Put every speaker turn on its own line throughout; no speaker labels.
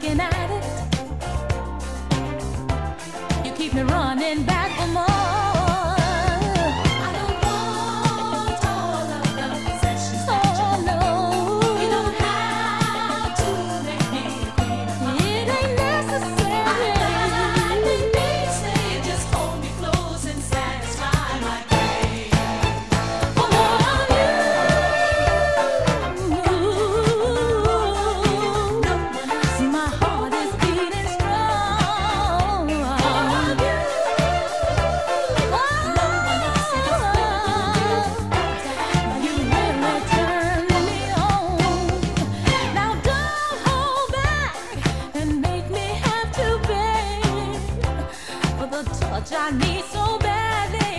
looking at it. You keep me running back for more. I don't want all of the possessions that you know. You don't have to make me a queen of my heart. It ain't necessary. I think they say just hold me close and satisfy my craving for more of you. My heart is beating strong. More of you. You really turn me on. Now don't hold back and make me have to beg for the touch I need so badly.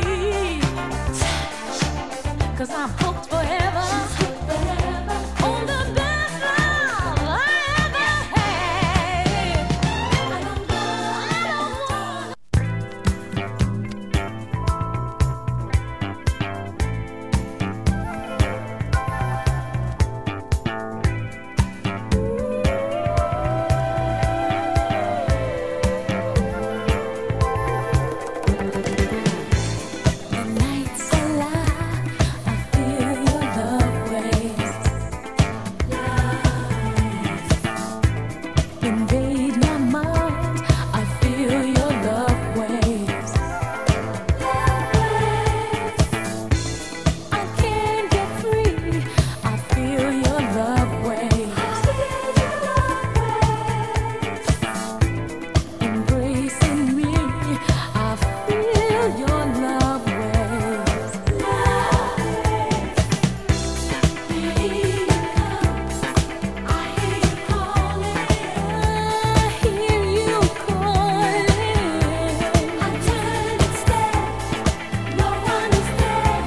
'Cause I'm hooked forever on the best love I ever had. I don't want. The night's alive, I feel your love waves. Invade my mind, I feel your love waves. I can't get free, I feel your love waves. Embracing me, I feel your love waves. I hear you calling. I hear you calling. I turn instead, no one is there.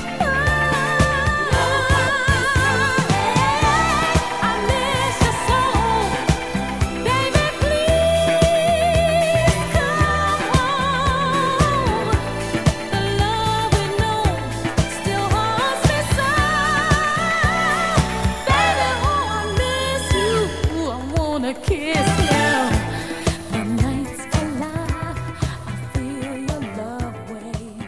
I miss you so, baby. Please come home. The love we know still haunts me so, baby. Oh, I miss you. I wanna kiss you. The night's alive, I feel your love waves.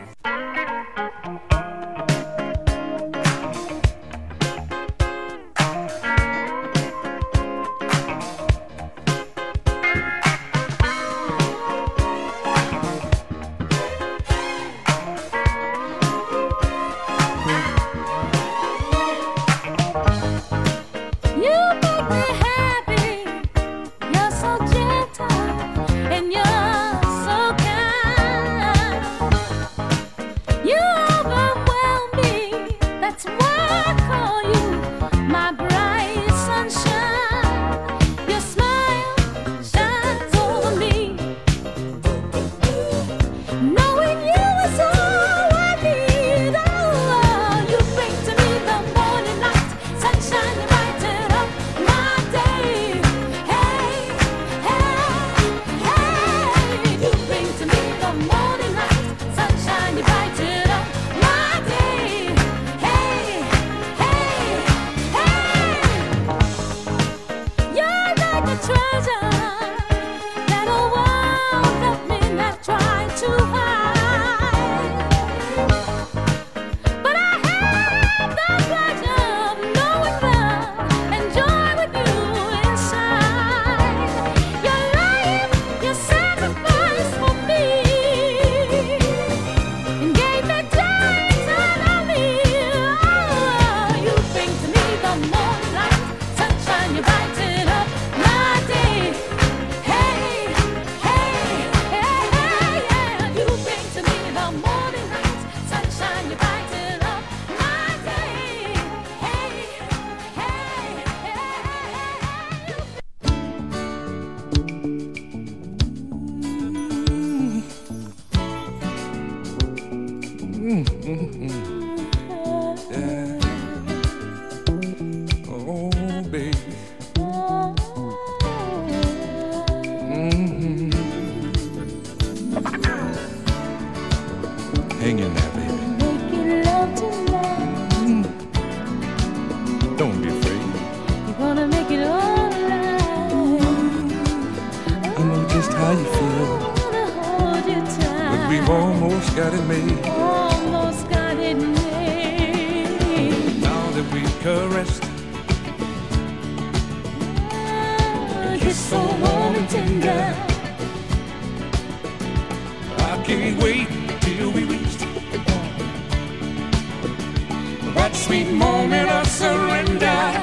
You make me happy. You're so gentle and you're so kind. You overwhelm me. That's why I call you my bright sunshine. Your smile shines over me. Knowing you is all I need. Oh, you bring to me the morning light, sunshine, you brighten up my day. Hey, hey, hey. You bring to me the morning light, sunshine, you brighten up my day. Hey, hey, hey. You're like a treasure that a world of men have tried to hide. But I have the pleasure of knowing love and joy with you inside. Your life, your sacrifice for me, and gave me joy eternally. Oh, you bring to me the morning light, sunshine, you brighten up my day.
almost got it made.
Almost got it made.
Now that we caressed,
Kiss so warm and tender.
I can't wait till we reach that sweet moment of surrender.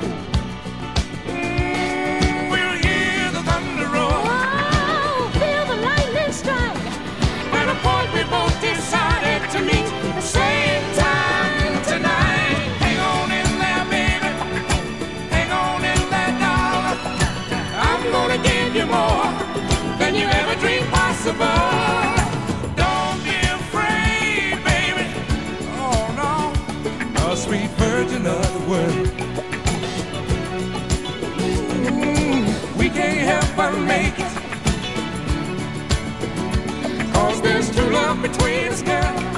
We'll hear the thunder roar.
Oh, feel the lightning strike.
At a point we both decided to meet the same time tonight. Hang on in there, baby. Hang on in there, darling. I'm gonna give you more than you ever dreamed possible. Don't be afraid, baby. Oh no, a sweet virgin of the world. We can't help but make it, 'cause there's true love between us, girl.